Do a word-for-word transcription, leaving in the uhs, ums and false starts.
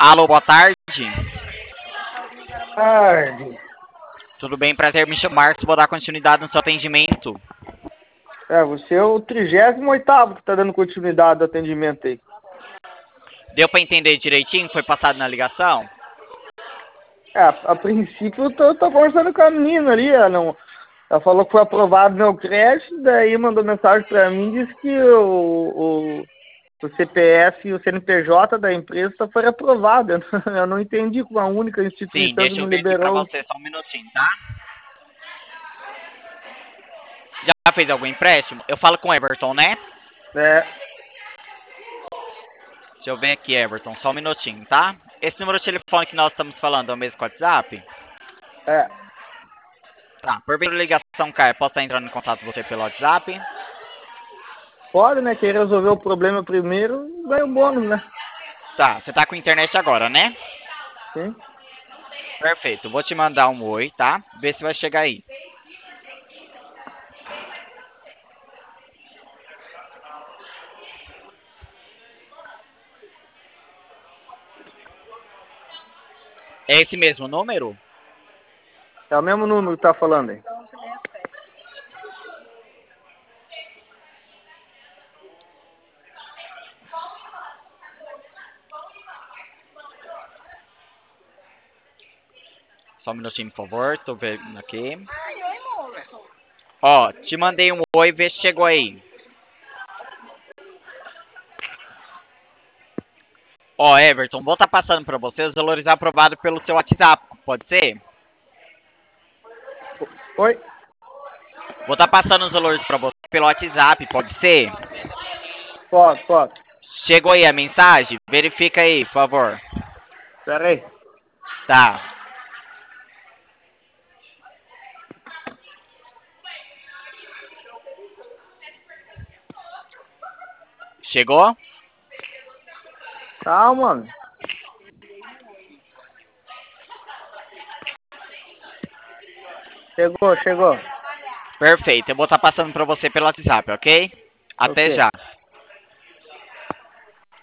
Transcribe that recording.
Alô, boa tarde. Tarde. Tudo bem? Prazer, me chamo Marcos. Vou dar continuidade no seu atendimento. É, você é o trigésimo oitavo que tá dando continuidade do atendimento aí. Deu pra entender direitinho? Foi passado na ligação? É, a, a princípio eu tô, tô conversando com a menina ali, ela, não, ela falou que foi aprovado meu crédito, daí mandou mensagem pra mim, disse que o, o, o C P F e o C N P J da empresa só foi aprovado. Eu não, eu não entendi como a única Sim, instituição que deixa não eu ver aqui pra liberou. você só um minutinho, tá? Já fez algum empréstimo? Eu falo com o Everton, né? É, Deixa eu ver aqui, Everton, só um minutinho, tá? Esse número de telefone que nós estamos falando é o mesmo que o WhatsApp? é. Tá, por vez da ligação, Caio, posso estar entrando em contato com você pelo WhatsApp? Pode, né? Quem resolveu o problema primeiro ganha o bônus, né? Tá, você tá com internet agora, né? Sim. Perfeito, vou te mandar um oi, tá? Vê se vai chegar aí. É esse mesmo número? É o mesmo número que tá falando aí. Só um minutinho, por favor. Tô vendo aqui. Ó, te mandei um oi, vê se chegou aí. Ó, Everton, vou estar passando pra você os valores aprovados pelo seu WhatsApp, pode ser? Oi? Vou estar passando os valores pra você pelo WhatsApp, pode ser? Pode, pode. Chegou aí a mensagem? Verifica aí, por favor. Pera aí. Tá. Chegou? Calma, mano. Chegou, chegou. Perfeito, eu vou estar passando pra você pelo WhatsApp, ok? Até Ok. já.